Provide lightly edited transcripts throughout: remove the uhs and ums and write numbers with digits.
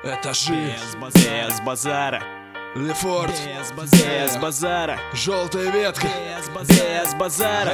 Этажи Без базара, Лефорт, без базара, желтая ветка. без базара.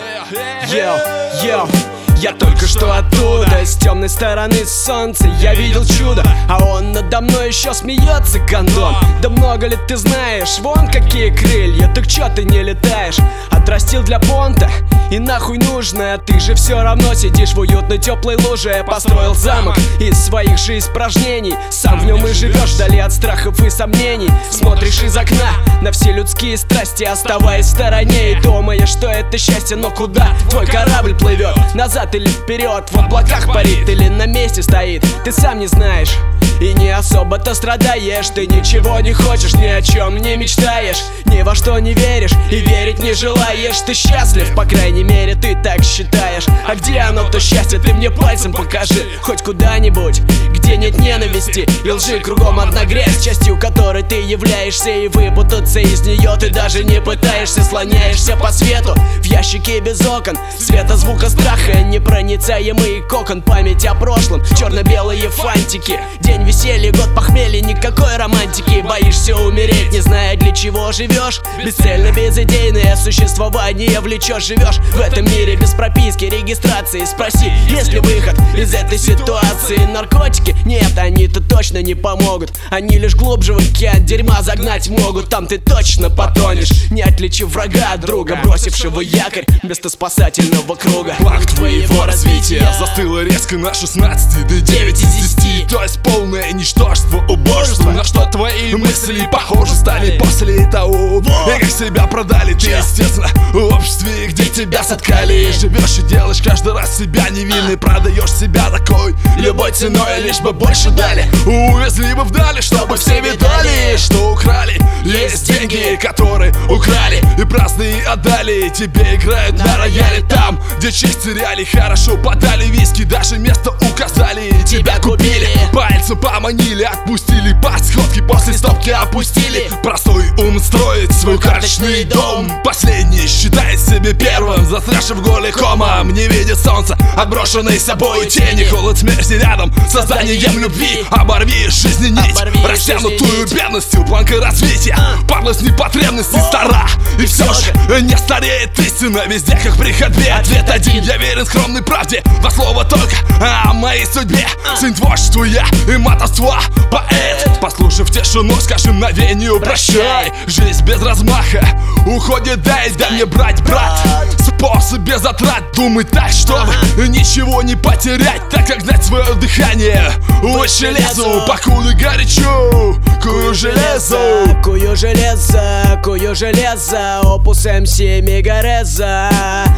Йоу, я только что оттуда, с темной стороны солнца я видел чудо. А он надо мной еще смеется, гондон. Да много ли ты знаешь, вон какие крылья. Так чё ты не летаешь? Отрастил для понта, и нахуй нужно. Ты же все равно сидишь в уютной теплой луже. Я построил замок из своих же испражнений. Сам в нем и живешь, вдали от страхов и сомнений. Смотришь из окна на все людские страсти, оставаясь в стороне и думая, что это счастье. Но куда твой корабль плывет? Назад или вперед? В облаках парит или на месте стоит? Ты сам не знаешь и не особо-то страдаешь. Ты ничего не хочешь, ни о чем не мечтаешь, ни во что не веришь и верить не желаешь. Ты счастлив, по крайней мере ты так считаешь. А где оно, то счастье, ты мне пальцем покажи. Хоть куда-нибудь, где нет ненависти и лжи, кругом одна грязь, частью которой ты являешься. И выпутаться из нее ты даже не пытаешься. Слоняешься по свету в ящике без окон, света, звука, страха, непроницаемый кокон. Память о прошлом, черно-белые фантики, день веселья, год похмелья, никакой романтики. Боишься умереть, не зная для чего живешь. Бесцельно, безидейное существование влечешь. Живешь в этом мире без прописки, регистрации. Спроси, есть ли выход из этой ситуации. Наркотики? Нет, они-то точно не помогут. Они лишь глубже в океан дерьма загнать могут. Там ты точно потонешь, не отличив врага от друга, бросившего якорь вместо спасательного круга. Факт твоего развития застыло резко на 16 до 9 из 10. То есть полное ничтожество, убожество. На что твои мысли похожи стали после того, и как себя продали. Ты, естественно, в обществе, где тебя соткали. Живешь и делаешь каждый раз себя невинный. Продаешь себя такой любой ценой, лишь бы больше дали. Увезли бы вдали, чтобы все видали, что украли. Есть деньги, которые украли, и праздные отдали. Тебе играют на рояле там, где честь теряли. Хорошо подали виски, даже место указали. Тебя купили, пальцем поманили, отпустили по сходке, после стопки опустили. Простой ум строит свой карточный дом. Последний считает себя первым, застрявшим голикомом. Не видит солнца, отброшенной собой тени. Холод смерти рядом, созданием любви. Оборви жизни нить, растянутую бедностью. Планка развития, падлость непотребности стара. И все же не стареет истина везде, как при ходьбе. Ответ один, я верен скромной правде, два слова только о моей судьбе. Сын творчеству я и матовства поэт. Послушав тишину, скажи мгновению прощай. Жизнь без размаха уходит, дай мне брать, брат. Способ без затрат, думай так, чтобы ничего не потерять. Так как знать свое дыхание, выше лезу, покуда горячо. Кую железо, кую железо, кую железо. Опус МС Мегареза,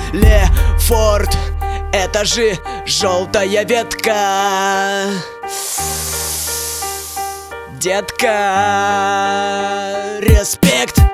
Лефорт, этажи, желтая ветка. Детка, респект.